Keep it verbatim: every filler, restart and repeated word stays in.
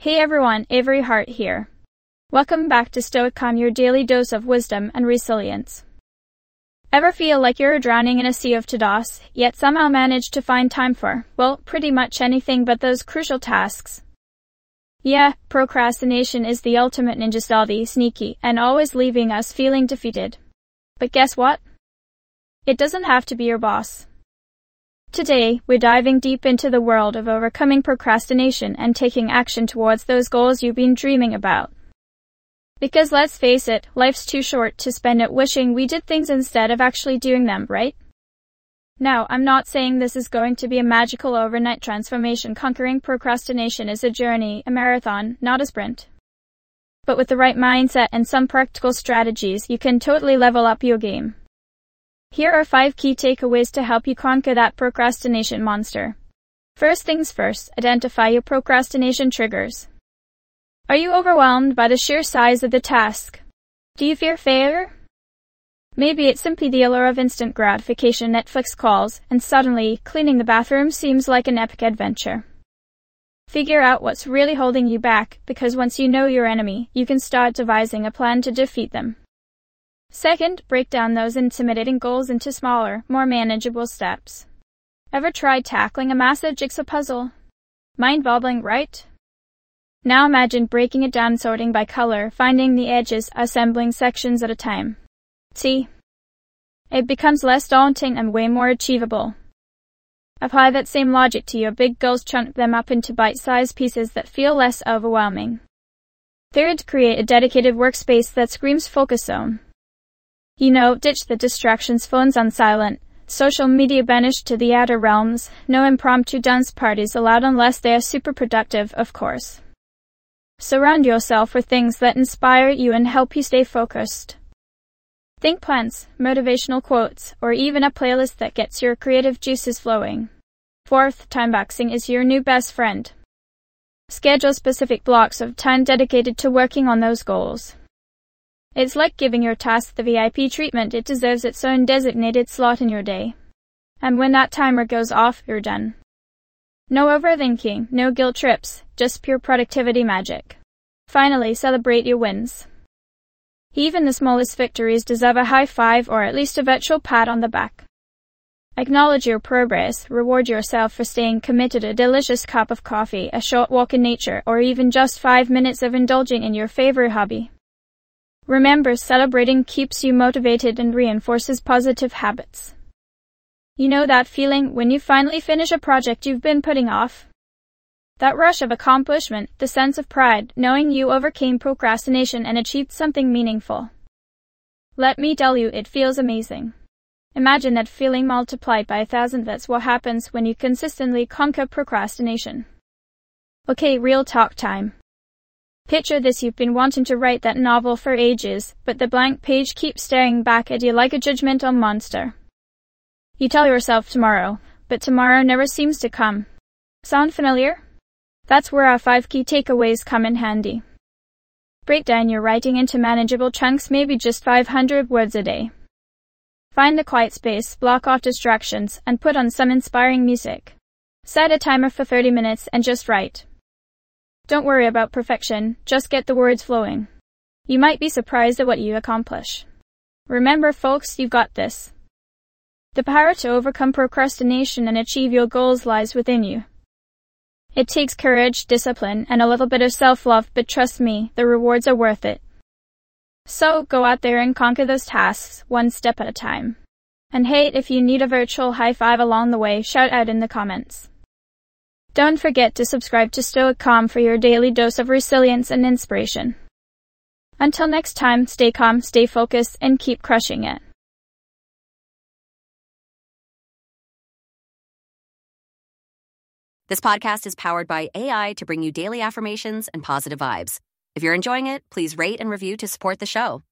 Hey everyone, Avery Hart here. Welcome back to Stoic Calm, your daily dose of wisdom and resilience. Ever feel like you're drowning in a sea of to-dos, yet somehow manage to find time for, well, pretty much anything but those crucial tasks? Yeah, procrastination is the ultimate ninja, stealthy, sneaky, and always leaving us feeling defeated. But guess what? It doesn't have to be your boss. Today, we're diving deep into the world of overcoming procrastination and taking action towards those goals you've been dreaming about. Because let's face it, life's too short to spend it wishing we did things instead of actually doing them, right? Now, I'm not saying this is going to be a magical overnight transformation. Conquering procrastination is a journey, a marathon, not a sprint. But with the right mindset and some practical strategies, you can totally level up your game. Here are five key takeaways to help you conquer that procrastination monster. First things first, identify your procrastination triggers. Are you overwhelmed by the sheer size of the task? Do you fear failure? Maybe it's simply the allure of instant gratification. Netflix calls, and suddenly, cleaning the bathroom seems like an epic adventure. Figure out what's really holding you back, because once you know your enemy, you can start devising a plan to defeat them. Second, break down those intimidating goals into smaller, more manageable steps. Ever tried tackling a massive jigsaw puzzle? Mind-boggling, right? Now imagine breaking it down, sorting by color, finding the edges, assembling sections at a time. See? It becomes less daunting and way more achievable. Apply that same logic to your big goals, chunk them up into bite-sized pieces that feel less overwhelming. Third, create a dedicated workspace that screams focus zone. You know, ditch the distractions, phones on silent, social media banished to the outer realms, no impromptu dance parties allowed unless they are super productive, of course. Surround yourself with things that inspire you and help you stay focused. Think plans, motivational quotes, or even a playlist that gets your creative juices flowing. Fourth, time boxing is your new best friend. Schedule specific blocks of time dedicated to working on those goals. It's like giving your task the V I P treatment. It deserves its own designated slot in your day. And when that timer goes off, you're done. No overthinking, no guilt trips, just pure productivity magic. Finally, celebrate your wins. Even the smallest victories deserve a high five or at least a virtual pat on the back. Acknowledge your progress, reward yourself for staying committed. A delicious cup of coffee, a short walk in nature, or even just five minutes of indulging in your favorite hobby. Remember, celebrating keeps you motivated and reinforces positive habits. You know that feeling when you finally finish a project you've been putting off? That rush of accomplishment, the sense of pride, knowing you overcame procrastination and achieved something meaningful. Let me tell you, it feels amazing. Imagine that feeling multiplied by a thousand. That's what happens when you consistently conquer procrastination. Okay, real talk time. Picture this: you've been wanting to write that novel for ages, but the blank page keeps staring back at you like a judgmental monster. You tell yourself tomorrow, but tomorrow never seems to come. Sound familiar? That's where our five key takeaways come in handy. Break down your writing into manageable chunks, maybe just five hundred words a day. Find a quiet space, block off distractions, and put on some inspiring music. Set a timer for thirty minutes and just write. Don't worry about perfection, just get the words flowing. You might be surprised at what you accomplish. Remember folks, you've got this. The power to overcome procrastination and achieve your goals lies within you. It takes courage, discipline, and a little bit of self-love, but trust me, the rewards are worth it. So, go out there and conquer those tasks, one step at a time. And hey, if you need a virtual high five along the way, shout out in the comments. Don't forget to subscribe to Stoic Calm for your daily dose of resilience and inspiration. Until next time, stay calm, stay focused, and keep crushing it. This podcast is powered by A I to bring you daily affirmations and positive vibes. If you're enjoying it, please rate and review to support the show.